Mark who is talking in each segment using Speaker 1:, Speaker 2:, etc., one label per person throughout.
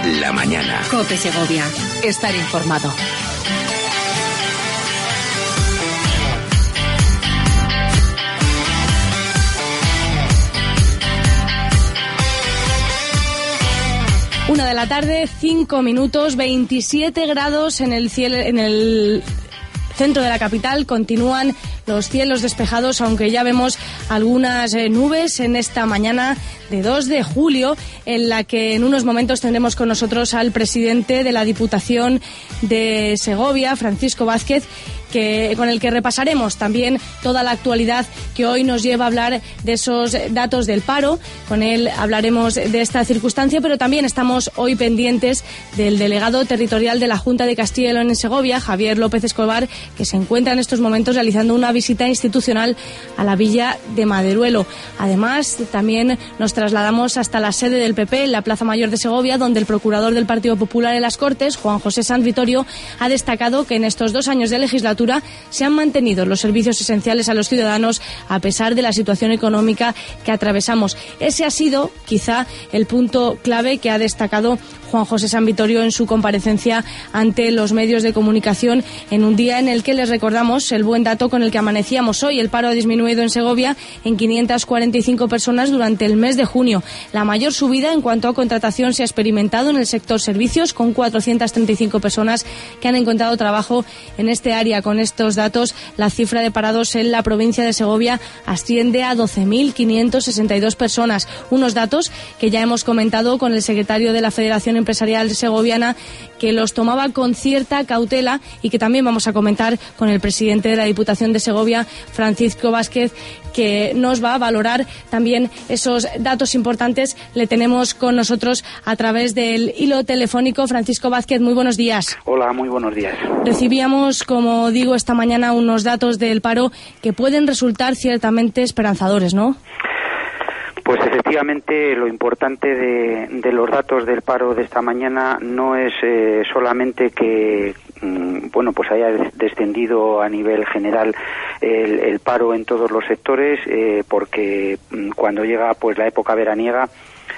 Speaker 1: la mañana.
Speaker 2: COPE Segovia. Estar informado.
Speaker 3: Una de la tarde, 5 minutos, 27 grados en el cielo, en el centro de la capital. Continúan los cielos despejados, aunque ya vemos algunas nubes en esta mañana de 2 de julio, en la que en unos momentos tendremos con nosotros al presidente de la Diputación de Segovia, Francisco Vázquez, con el que repasaremos también toda la actualidad que hoy nos lleva a hablar de esos datos del paro. Con él hablaremos de esta circunstancia, pero también estamos hoy pendientes del delegado territorial de la Junta de Castilla y León en Segovia, Javier López Escobar, que se encuentra en estos momentos realizando una visita institucional a la villa de Maderuelo. Además, también nos trasladamos hasta la sede del PP en la Plaza Mayor de Segovia, donde el procurador del Partido Popular en las Cortes, Juan José Sanz Vittorio, ha destacado que en estos 2 años de legislatura se han mantenido los servicios esenciales a los ciudadanos a pesar de la situación económica que atravesamos. Ese ha sido quizá el punto clave que ha destacado Juan José Sanz Vittorio en su comparecencia ante los medios de comunicación, en un día en el que les recordamos el buen dato con el que amanecíamos hoy. El paro ha disminuido en Segovia en 545 personas durante el mes de junio. La mayor subida en cuanto a contratación se ha experimentado en el sector servicios, con 435 personas que han encontrado trabajo en este área. Con estos datos, la cifra de parados en la provincia de Segovia asciende a 12.562 personas. Unos datos que ya hemos comentado con el secretario de la Federación Empresarial Segoviana, que los tomaba con cierta cautela, y que también vamos a comentar con el presidente de la Diputación de Segovia, Francisco Vázquez, que nos va a valorar también esos datos importantes. Le tenemos con nosotros a través del hilo telefónico. Francisco Vázquez, muy buenos días.
Speaker 4: Hola, muy buenos días.
Speaker 3: Recibíamos, como digo, esta mañana unos datos del paro que pueden resultar ciertamente esperanzadores, ¿no?
Speaker 4: Pues efectivamente, lo importante de los datos del paro de esta mañana no es solamente que pues haya descendido a nivel general el paro en todos los sectores, porque cuando llega pues la época veraniega,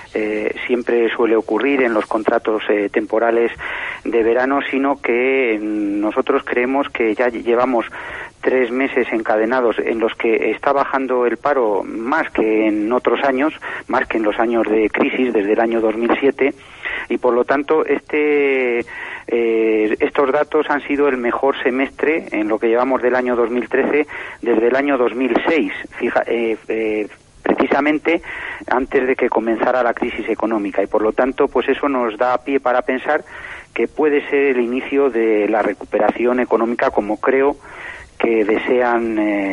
Speaker 4: siempre suele ocurrir en los contratos temporales de verano, sino que nosotros creemos que ya llevamos 3 meses encadenados en los que está bajando el paro más que en otros años, más que en los años de crisis desde el año 2007, y por lo tanto estos datos han sido el mejor semestre en lo que llevamos del año 2013 desde el año 2006. Precisamente antes de que comenzara la crisis económica, y por lo tanto pues eso nos da pie para pensar que puede ser el inicio de la recuperación económica, como creo que desean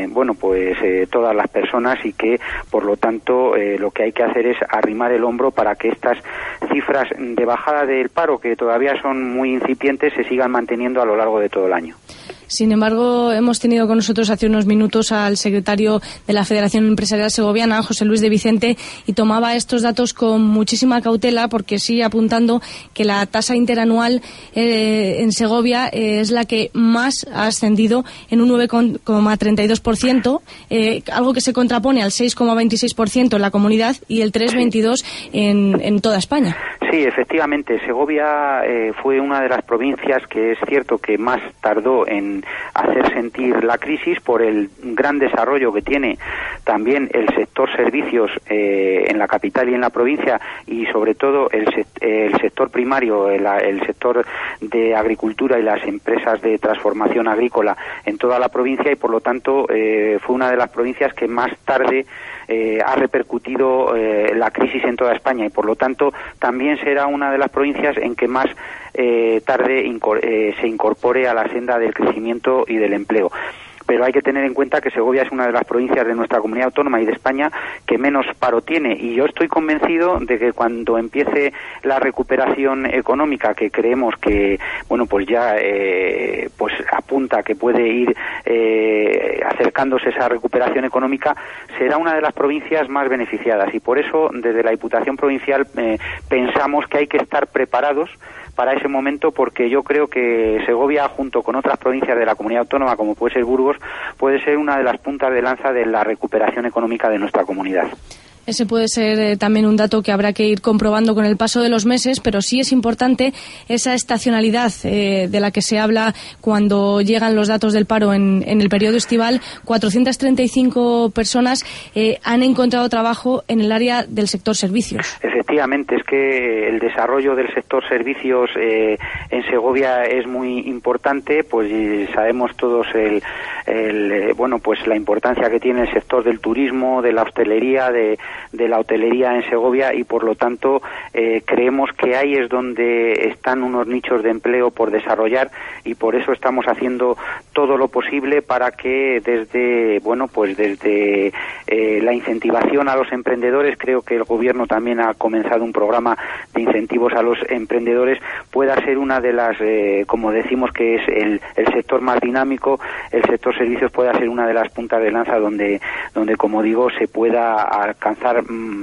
Speaker 4: todas las personas, y que por lo tanto lo que hay que hacer es arrimar el hombro para que estas cifras de bajada del paro, que todavía son muy incipientes, se sigan manteniendo a lo largo de todo el año.
Speaker 3: Sin embargo, hemos tenido con nosotros hace unos minutos al secretario de la Federación Empresarial Segoviana, José Luis de Vicente, y tomaba estos datos con muchísima cautela, porque sigue apuntando que la tasa interanual en Segovia es la que más ha ascendido, en un 9,32%, algo que se contrapone al 6,26% en la comunidad y el 3,22% en toda España.
Speaker 4: Sí, efectivamente, Segovia fue una de las provincias que es cierto que más tardó en hacer sentir la crisis por el gran desarrollo que tiene también el sector servicios en la capital y en la provincia, y sobre todo el sector primario, el sector de agricultura y las empresas de transformación agrícola en toda la provincia, y por lo tanto fue una de las provincias que más tarde ha repercutido la crisis en toda España, y por lo tanto también será una de las provincias en que más tarde se incorpore a la senda del crecimiento y del empleo. Pero hay que tener en cuenta que Segovia es una de las provincias de nuestra comunidad autónoma y de España que menos paro tiene, y yo estoy convencido de que cuando empiece la recuperación económica, que creemos que ya apunta que puede ir acercándose esa recuperación económica, será una de las provincias más beneficiadas, y por eso desde la Diputación Provincial pensamos que hay que estar preparados para ese momento, porque yo creo que Segovia, junto con otras provincias de la comunidad autónoma, como puede ser Burgos, puede ser una de las puntas de lanza de la recuperación económica de nuestra comunidad.
Speaker 3: Ese puede ser también un dato que habrá que ir comprobando con el paso de los meses, pero sí es importante esa estacionalidad de la que se habla cuando llegan los datos del paro en el periodo estival. 435 personas han encontrado trabajo en el área del sector servicios.
Speaker 4: Efectivamente, es que el desarrollo del sector servicios en Segovia es muy importante, pues sabemos todos pues la importancia que tiene el sector del turismo, de la hostelería, de la hotelería en Segovia, y por lo tanto creemos que ahí es donde están unos nichos de empleo por desarrollar, y por eso estamos haciendo todo lo posible para que desde la incentivación a los emprendedores, creo que el gobierno también ha comenzado un programa de incentivos a los emprendedores, pueda ser una de las, como decimos que es el sector más dinámico, el sector servicios pueda ser una de las puntas de lanza donde como digo, se pueda alcanzar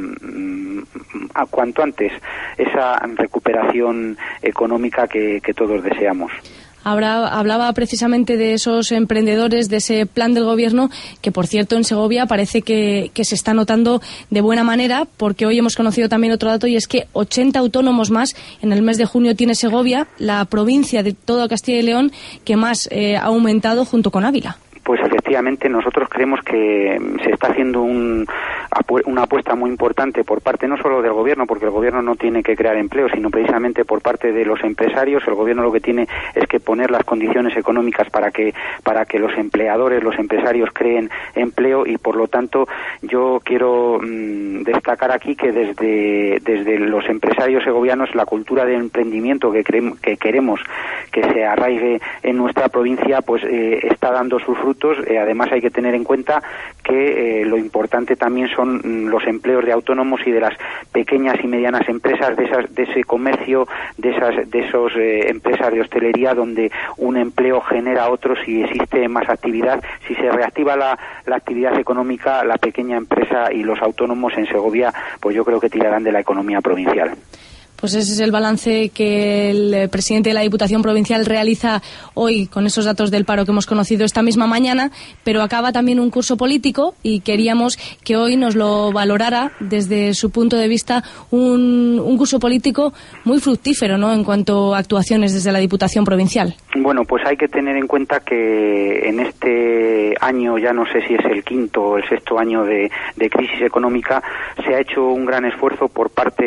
Speaker 4: a cuanto antes esa recuperación económica que todos deseamos.
Speaker 3: Hablaba precisamente de esos emprendedores, de ese plan del gobierno, que por cierto en Segovia parece que se está notando de buena manera, porque hoy hemos conocido también otro dato, y es que 80 autónomos más en el mes de junio tiene Segovia, la provincia de toda Castilla y León que más ha aumentado junto con Ávila.
Speaker 4: Pues efectivamente nosotros creemos que se está haciendo una apuesta muy importante por parte no solo del gobierno, porque el gobierno no tiene que crear empleo, sino precisamente por parte de los empresarios. El gobierno lo que tiene es que poner las condiciones económicas para que los empleadores, los empresarios creen empleo, y por lo tanto yo quiero destacar aquí que desde los empresarios segovianos la cultura de emprendimiento que queremos que se arraigue en nuestra provincia pues está dando sus frutos. Además hay que tener en cuenta que lo importante también son los empleos de autónomos y de las pequeñas y medianas empresas, de ese comercio, de esos empresas de hostelería, donde un empleo genera otro si existe más actividad. Si se reactiva la actividad económica, la pequeña empresa y los autónomos en Segovia, pues yo creo que tirarán de la economía provincial.
Speaker 3: Pues ese es el balance que el presidente de la Diputación Provincial realiza hoy con esos datos del paro que hemos conocido esta misma mañana, pero acaba también un curso político y queríamos que hoy nos lo valorara desde su punto de vista, un curso político muy fructífero, ¿no?, en cuanto a actuaciones desde la Diputación Provincial.
Speaker 4: Bueno, pues hay que tener en cuenta que en este año, ya no sé si es el quinto o el sexto año de crisis económica, se ha hecho un gran esfuerzo por parte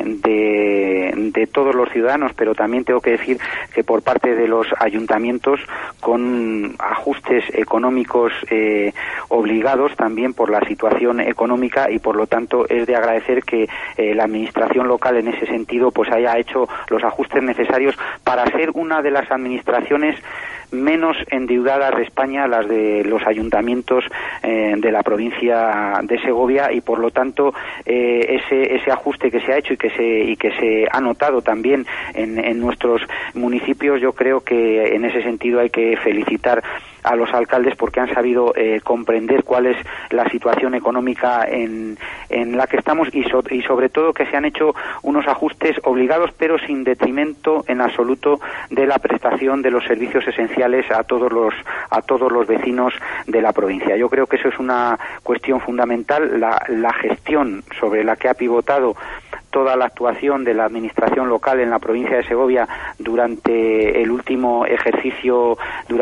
Speaker 4: de todos los ciudadanos, pero también tengo que decir que por parte de los ayuntamientos, con ajustes económicos obligados también por la situación económica, y por lo tanto es de agradecer que la administración local en ese sentido pues haya hecho los ajustes necesarios para ser una de las administraciones menos endeudadas de España, las de los ayuntamientos de la provincia de Segovia, y por lo tanto ese ajuste que se ha hecho y que se ha notado también en nuestros municipios, yo creo que en ese sentido hay que felicitar a los alcaldes porque han sabido comprender cuál es la situación económica en la que estamos, y sobre todo que se han hecho unos ajustes obligados pero sin detrimento en absoluto de la prestación de los servicios esenciales a todos los vecinos de la provincia. Yo creo que eso es una cuestión fundamental, la gestión sobre la que ha pivotado toda la actuación de la administración local en la provincia de Segovia durante el último ejercicio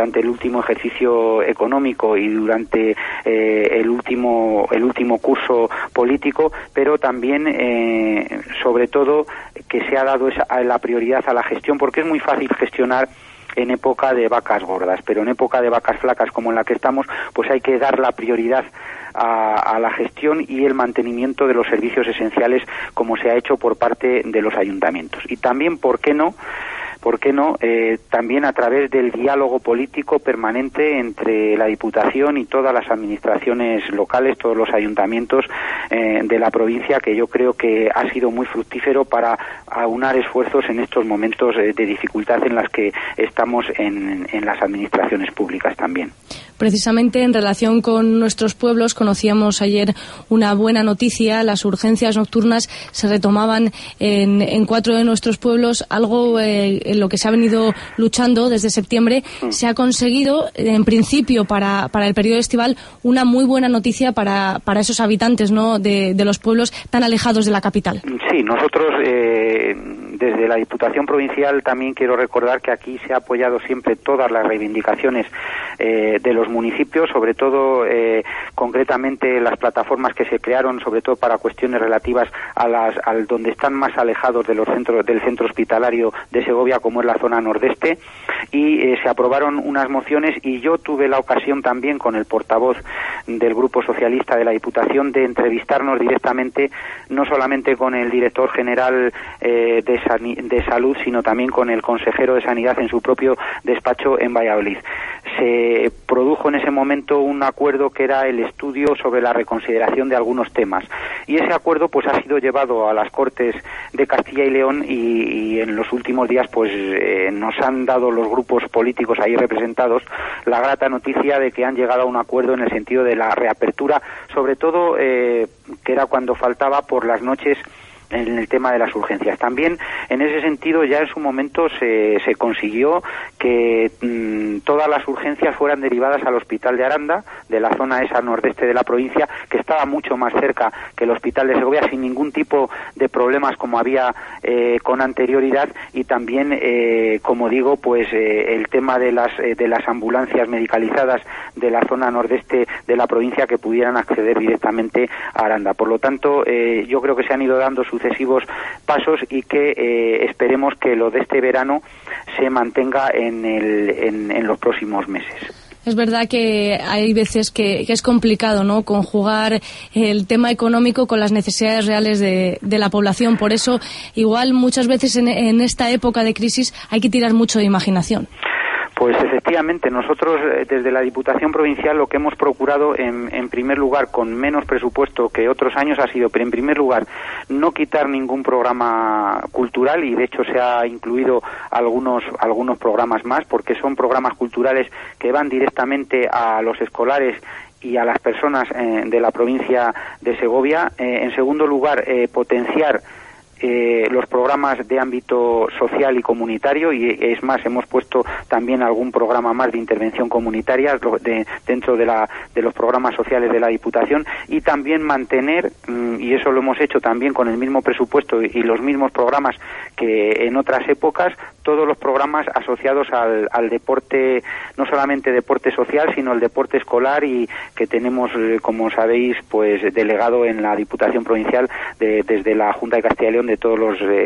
Speaker 4: económico y durante el último curso político, pero también sobre todo que se ha dado la prioridad a la gestión, porque es muy fácil gestionar en época de vacas gordas, pero en época de vacas flacas como en la que estamos, pues hay que dar la prioridad a la gestión y el mantenimiento de los servicios esenciales, como se ha hecho por parte de los ayuntamientos. Y también, ¿por qué no? También a través del diálogo político permanente entre la Diputación y todas las administraciones locales, todos los ayuntamientos de la provincia, que yo creo que ha sido muy fructífero para aunar esfuerzos en estos momentos de dificultad en las que estamos en las administraciones públicas también.
Speaker 3: precisamente en relación con nuestros pueblos. Conocíamos ayer una buena noticia: las urgencias nocturnas se retomaban en 4 de nuestros pueblos, algo en lo que se ha venido luchando desde septiembre. Se ha conseguido, en principio, para el periodo estival, una muy buena noticia para esos habitantes, ¿no?, de los pueblos tan alejados de la capital. Sí, nosotros desde la Diputación Provincial también quiero recordar que aquí se ha apoyado siempre todas las reivindicaciones de los municipios, sobre todo concretamente las plataformas que se crearon, sobre todo para cuestiones relativas al donde están más alejados de los centros del centro hospitalario de Segovia, como es la zona nordeste, y se aprobaron unas mociones, y yo tuve la ocasión también, con el portavoz del Grupo Socialista de la Diputación, de entrevistarnos directamente, no solamente con el director general de Salud, sino también con el consejero de Sanidad en su propio despacho en Valladolid. Se produjo en ese momento un acuerdo que era el estudio sobre la reconsideración de algunos temas, y ese acuerdo pues ha sido llevado a las Cortes de Castilla y León, y en los últimos días pues nos han dado los grupos políticos ahí representados la grata noticia de que han llegado a un acuerdo en el sentido de la reapertura, sobre todo que era cuando faltaba por las noches en el tema de las urgencias. También en ese sentido ya en su momento se consiguió que todas las urgencias fueran derivadas al Hospital de Aranda, de la zona esa nordeste de la provincia, que estaba mucho más cerca que el Hospital de Segovia, sin ningún tipo de problemas como había con anterioridad. Y también como digo, pues el tema de las ambulancias medicalizadas de la zona nordeste de la provincia, que pudieran acceder directamente a Aranda. Por lo tanto, yo creo que se han ido dando sucesivos pasos, y que esperemos que lo de este verano se mantenga en los próximos meses. Es verdad que hay veces que es complicado, ¿no?, conjugar el tema económico con las necesidades reales de la población. Por eso, igual muchas veces en esta época de crisis hay que tirar mucho de imaginación. Pues efectivamente, nosotros desde la Diputación Provincial lo que hemos procurado, en primer lugar, con menos presupuesto que otros años, ha sido, pero en primer lugar, no quitar ningún programa cultural, y de hecho se ha incluido algunos programas más, porque son programas culturales que van directamente a los escolares y a las personas de la provincia de Segovia. En segundo lugar, potenciar los programas de ámbito social y comunitario, y es más, hemos puesto también algún programa más de intervención comunitaria dentro de los programas sociales de la Diputación, y también mantener, y eso lo hemos hecho también con el mismo presupuesto y los mismos programas que en otras épocas, todos los programas asociados al deporte, no solamente deporte social, sino el deporte escolar, y que tenemos, como sabéis, pues delegado en la Diputación Provincial desde la Junta de Castilla y León, de todos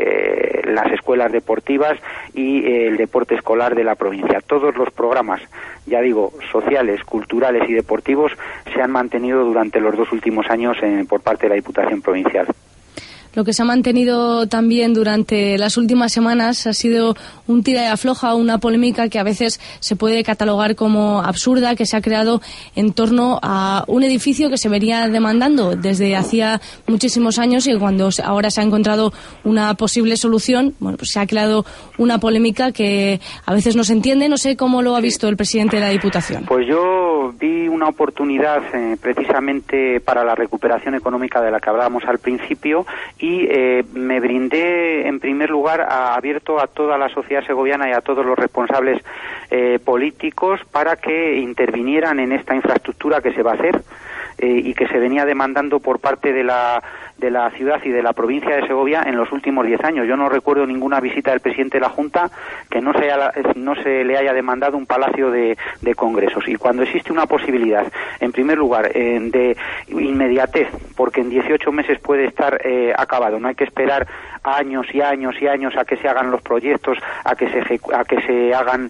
Speaker 3: las escuelas deportivas y el deporte escolar de la provincia. Todos los programas, ya digo, sociales, culturales y deportivos se han mantenido durante los 2 últimos años por parte de la Diputación Provincial. Lo que se ha mantenido también durante las últimas semanas ha sido un tira y afloja, una polémica que a veces se puede catalogar como absurda, que se ha creado en torno a un edificio que se venía demandando desde hacía muchísimos años, y cuando ahora se ha encontrado una posible solución, bueno, pues se ha creado una polémica que a veces no se entiende. No sé cómo lo ha visto el presidente de la Diputación. Pues yo vi una oportunidad precisamente para la recuperación económica de la que hablábamos al principio, y me brindé en primer lugar abierto a toda la sociedad segoviana y a todos los responsables políticos para que intervinieran en esta infraestructura que se va a hacer y que se venía demandando por parte de la ciudad y de la provincia de Segovia en los últimos 10 años. Yo no recuerdo ninguna visita del presidente de la Junta que no se le haya demandado un palacio de congresos. Y cuando existe una posibilidad, en primer lugar, de inmediatez, porque en 18 meses puede estar acabado, no hay que esperar años y años y años a que se hagan los proyectos, a que se hagan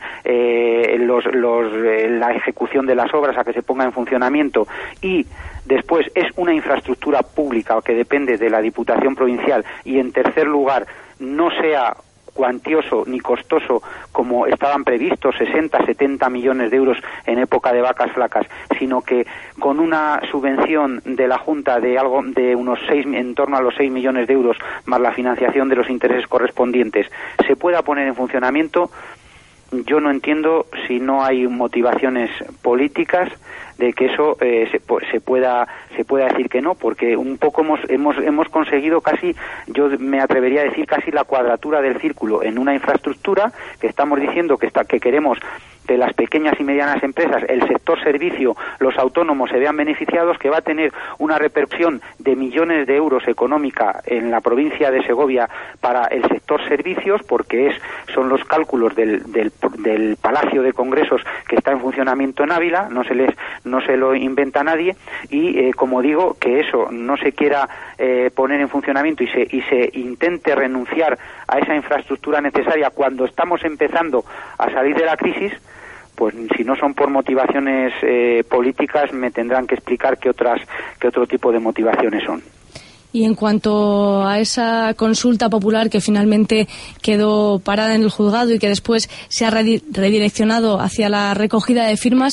Speaker 3: la ejecución de las obras, a que se ponga en funcionamiento, y después es una infraestructura pública que depende de la Diputación Provincial, y en tercer lugar no sea cuantioso ni costoso como estaban previstos, 60-70 millones de euros en época de vacas flacas, sino que con una subvención de la Junta de unos en torno a los 6 millones de euros más la financiación de los intereses correspondientes se pueda poner en funcionamiento.
Speaker 4: yo no entiendo si no hay motivaciones políticas de que eso se pueda decir que no, porque un poco hemos conseguido casi, yo me atrevería a decir casi la cuadratura del círculo en una infraestructura que estamos diciendo que queremos que las pequeñas y medianas empresas, el sector servicio, los autónomos se vean beneficiados, que va a tener una repercusión de millones de euros económica en la provincia de Segovia para el sector servicios, porque son los cálculos del Palacio de Congresos que está en funcionamiento en Ávila, no se lo inventa nadie, y como digo, que eso no se quiera poner en funcionamiento y se intente renunciar a esa infraestructura necesaria cuando estamos empezando a salir de la crisis, pues si no son por motivaciones políticas, me tendrán que explicar qué otro tipo de motivaciones son.
Speaker 3: Y en cuanto a esa consulta popular que finalmente quedó parada en el juzgado y que después se ha redireccionado hacia la recogida de firmas,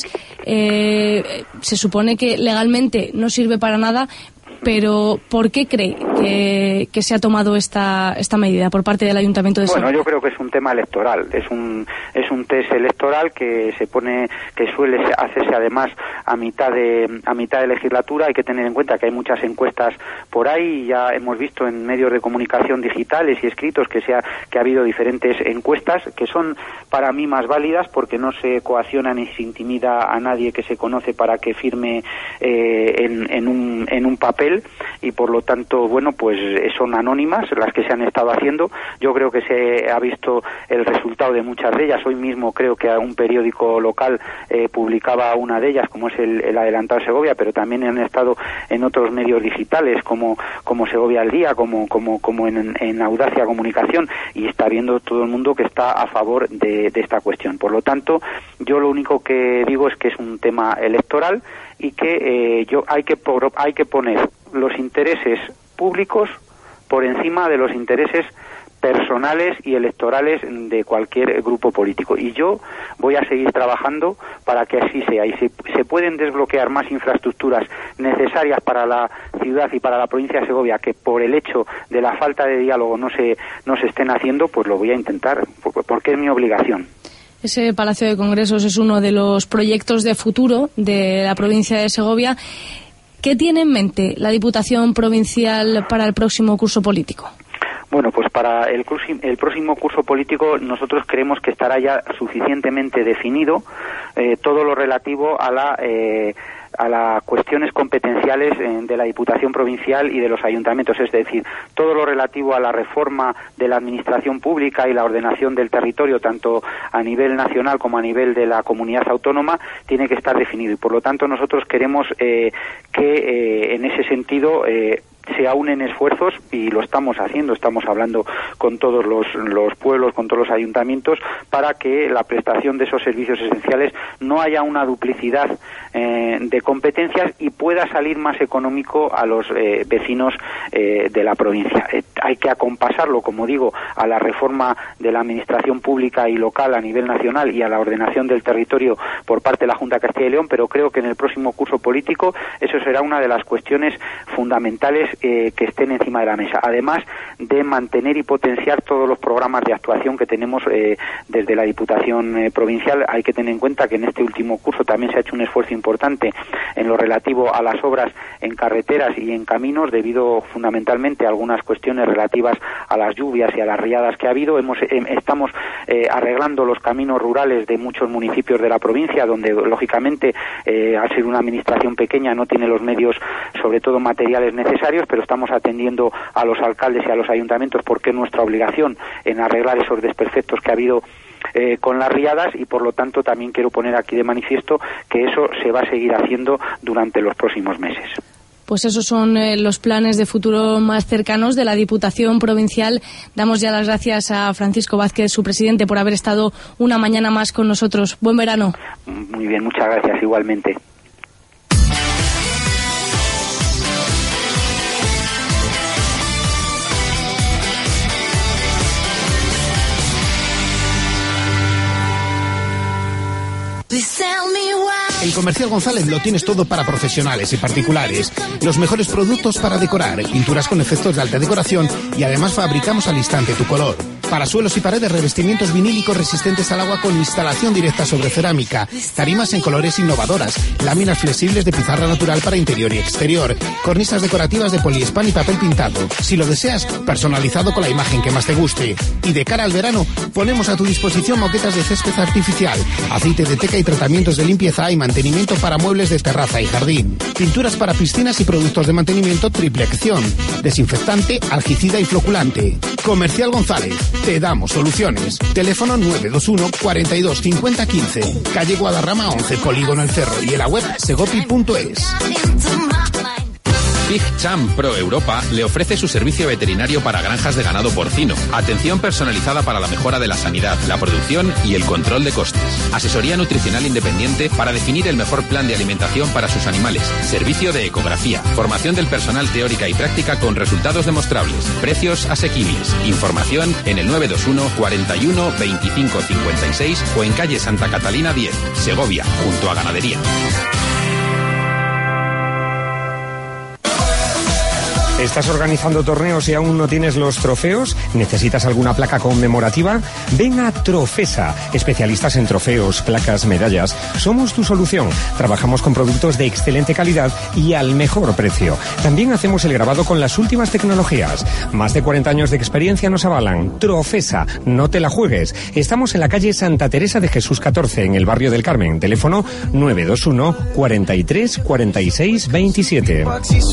Speaker 3: se supone que legalmente no sirve para nada, pero ¿por qué cree que se ha tomado esta medida por parte del Ayuntamiento de Segovia?
Speaker 4: Bueno, yo creo que es un tema electoral, es un test electoral que suele hacerse además a mitad de legislatura. Hay que tener en cuenta que hay muchas encuestas por ahí, ya hemos visto en medios de comunicación digitales y escritos que ha habido diferentes encuestas que son para mí más válidas porque no se coacciona ni se intimida a nadie que se conoce para que firme en un papel, y por lo tanto, bueno, pues son anónimas las que se han estado haciendo. Yo creo que se ha visto el resultado de muchas de ellas. Hoy mismo creo que un periódico local publicaba una de ellas, como es el Adelantado Segovia, pero también han estado en otros medios digitales como Segovia al Día, como en Audacia Comunicación, y está viendo todo el mundo que está a favor de esta cuestión. Por lo tanto, yo lo único que digo es que es un tema electoral y que hay que poner los intereses públicos por encima de los intereses personales y electorales de cualquier grupo político, y yo voy a seguir trabajando para que así sea, y se pueden desbloquear más infraestructuras necesarias para la ciudad y para la provincia de Segovia que por el hecho de la falta de diálogo no se estén haciendo, pues lo voy a intentar porque es mi obligación.
Speaker 3: Ese Palacio de Congresos es uno de los proyectos de futuro de la provincia de Segovia. ¿Qué tiene en mente la Diputación Provincial para el próximo curso político?
Speaker 4: Bueno, pues para el próximo curso político nosotros creemos que estará ya suficientemente definido todo lo relativo a las cuestiones competenciales de la Diputación Provincial y de los ayuntamientos, es decir, todo lo relativo a la reforma de la administración pública y la ordenación del territorio, tanto a nivel nacional como a nivel de la comunidad autónoma, tiene que estar definido, y por lo tanto nosotros queremos que en ese sentido se aunen esfuerzos, y lo estamos haciendo, estamos hablando con todos los pueblos, con todos los ayuntamientos, para que la prestación de esos servicios esenciales no haya una duplicidad de competencias y pueda salir más económico a los vecinos de la provincia. Hay que acompasarlo, como digo, a la reforma de la administración pública y local a nivel nacional y a la ordenación del territorio por parte de la Junta de Castilla y León, pero creo que en el próximo curso político eso será una de las cuestiones fundamentales que estén encima de la mesa, además de mantener y potenciar todos los programas de actuación que tenemos desde la Diputación Provincial. Hay que tener en cuenta que en este último curso también se ha hecho un esfuerzo importante en lo relativo a las obras en carreteras y en caminos, debido fundamentalmente a algunas cuestiones relativas a las lluvias y a las riadas que ha habido. Estamos arreglando los caminos rurales de muchos municipios de la provincia, donde lógicamente al ser una administración pequeña no tiene los medios, sobre todo materiales necesarios, pero estamos atendiendo a los alcaldes y a los ayuntamientos porque es nuestra obligación en arreglar esos desperfectos que ha habido con las riadas, y por lo tanto también quiero poner aquí de manifiesto que eso se va a seguir haciendo durante los próximos meses.
Speaker 3: Pues esos son los planes de futuro más cercanos de la Diputación Provincial. Damos ya las gracias a Francisco Vázquez, su presidente, por haber estado una mañana más con nosotros. Buen verano.
Speaker 4: Muy bien, muchas gracias, igualmente.
Speaker 1: El Comercial González lo tienes todo para profesionales y particulares. Los mejores productos para decorar, pinturas con efectos de alta decoración, y además fabricamos al instante tu color. Para suelos y paredes, revestimientos vinílicos resistentes al agua con instalación directa sobre cerámica. Tarimas en colores innovadoras. Láminas flexibles de pizarra natural para interior y exterior. Cornisas decorativas de poliespán y papel pintado. Si lo deseas, personalizado con la imagen que más te guste. Y de cara al verano, ponemos a tu disposición moquetas de césped artificial, aceite de teca y tratamientos de limpieza y mantenimiento para muebles de terraza y jardín. Pinturas para piscinas y productos de mantenimiento triple acción. Desinfectante, algicida y floculante. Comercial González. Te damos soluciones. Teléfono 921 42 50 15. Calle Guadarrama 11, Polígono El Cerro. Y en la web segopi.es.
Speaker 5: Pig Champ Pro Europa le ofrece su servicio veterinario para granjas de ganado porcino. Atención personalizada para la mejora de la sanidad, la producción y el control de costes. Asesoría nutricional independiente para definir el mejor plan de alimentación para sus animales. Servicio de ecografía. Formación del personal teórica y práctica con resultados demostrables. Precios asequibles. Información en el 921 41 25 56 o en calle Santa Catalina 10, Segovia, junto a Ganadería.
Speaker 6: ¿Estás organizando torneos y aún no tienes los trofeos? ¿Necesitas alguna placa conmemorativa? Ven a Trofesa, especialistas en trofeos, placas, medallas. Somos tu solución. Trabajamos con productos de excelente calidad y al mejor precio. También hacemos el grabado con las últimas tecnologías. Más de 40 años de experiencia nos avalan. Trofesa, no te la juegues. Estamos en la calle Santa Teresa de Jesús 14, en el barrio del Carmen. Teléfono 921 43 46 27.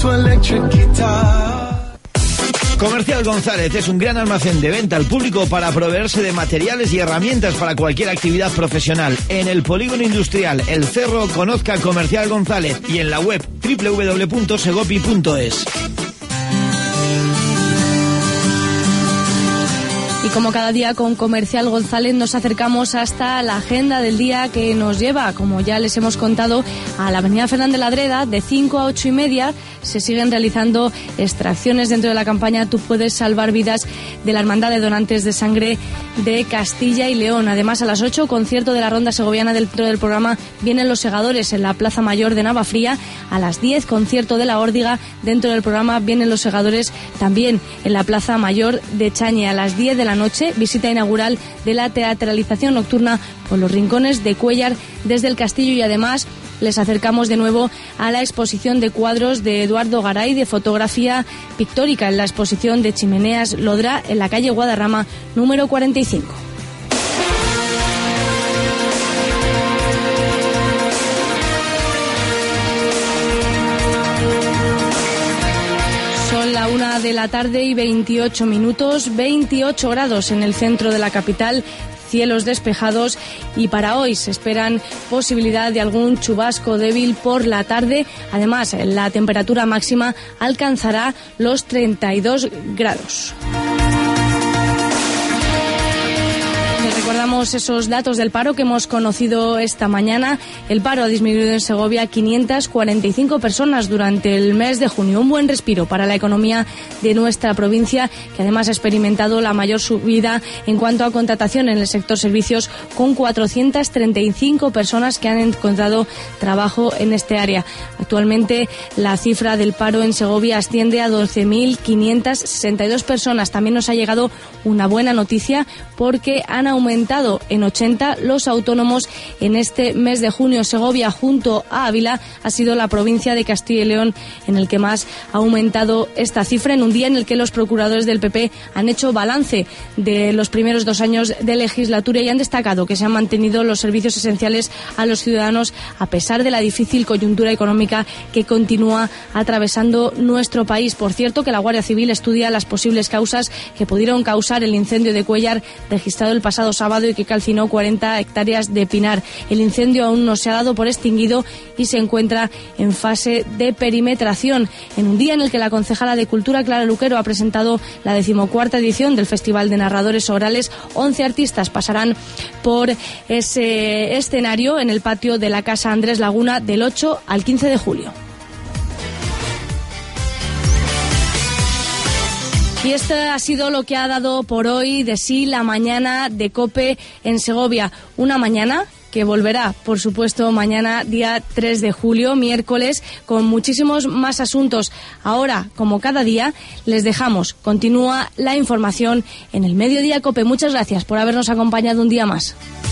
Speaker 7: Comercial González es un gran almacén de venta al público para proveerse de materiales y herramientas para cualquier actividad profesional. En el Polígono Industrial El Cerro, conozca Comercial González y en la web www.segopi.es.
Speaker 3: Y como cada día con Comercial González nos acercamos hasta la agenda del día que nos lleva, como ya les hemos contado, a la avenida Fernández Ladreda de 5 a 8 y media. Se siguen realizando extracciones dentro de la campaña Tú puedes salvar vidas de la Hermandad de Donantes de Sangre de Castilla y León. Además, a las 8, concierto de la Ronda Segoviana dentro del programa Vienen los Segadores en la Plaza Mayor de Navafría. A las 10, concierto de la Órdiga dentro del programa Vienen los Segadores también en la Plaza Mayor de Chañe. A las 10 de la noche, visita inaugural de la teatralización nocturna por los rincones de Cuéllar desde el Castillo, y además les acercamos de nuevo a la exposición de cuadros de Eduardo Garay de fotografía pictórica en la exposición de Chimeneas Lodra en la calle Guadarrama número 45. Son la 1 de la tarde y 28 minutos, 28 grados en el centro de la capital. Cielos despejados, y para hoy se esperan posibilidad de algún chubasco débil por la tarde. Además, la temperatura máxima alcanzará los 32 grados. Recordamos esos datos del paro que hemos conocido esta mañana. El paro ha disminuido en Segovia 545 personas durante el mes de junio. Un buen respiro para la economía de nuestra provincia, que además ha experimentado la mayor subida en cuanto a contratación en el sector servicios, con 435 personas que han encontrado trabajo en este área. Actualmente la cifra del paro en Segovia asciende a 12.562 personas. También nos ha llegado una buena noticia, porque han aumentado en 80 los autónomos en este mes de junio. Segovia, junto a Ávila, ha sido la provincia de Castilla y León en el que más ha aumentado esta cifra, en un día en el que los procuradores del PP han hecho balance de los primeros 2 años de legislatura y han destacado que se han mantenido los servicios esenciales a los ciudadanos a pesar de la difícil coyuntura económica que continúa atravesando nuestro país. Por cierto, que la Guardia Civil estudia las posibles causas que pudieron causar el incendio de Cuéllar registrado el pasado sábado y que calcinó 40 hectáreas de pinar. El incendio aún no se ha dado por extinguido y se encuentra en fase de perimetración, en un día en el que la concejala de Cultura, Clara Luquero, ha presentado la 14ª edición del Festival de Narradores Orales. 11 artistas pasarán por ese escenario en el patio de la Casa Andrés Laguna del 8 al 15 de julio. Y esto ha sido lo que ha dado por hoy de sí la mañana de COPE en Segovia. Una mañana que volverá, por supuesto, mañana, día 3 de julio, miércoles, con muchísimos más asuntos. Ahora, como cada día, les dejamos. Continúa la información en el Mediodía COPE. Muchas gracias por habernos acompañado un día más.